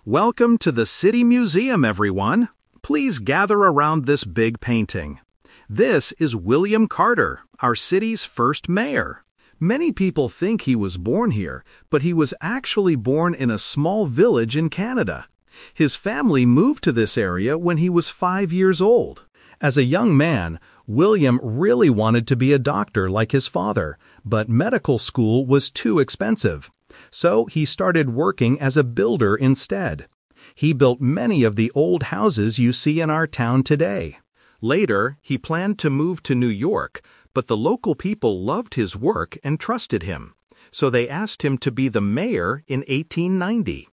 Welcome to the City Museum, everyone. Please gather around this big painting. This is William Carter, our city's first mayor. Many people think he was born here, but he was actually born in a small village in Canada. His family moved to this area when he was 5 years old. As a young man, William really wanted to be a doctor like his father, but medical school was too expensive. So he started working as a builder instead. He built many of the old houses you see in our town today. Later, he planned to move to New York, but the local people loved his work and trusted him. So they asked him to be the mayor in 1890.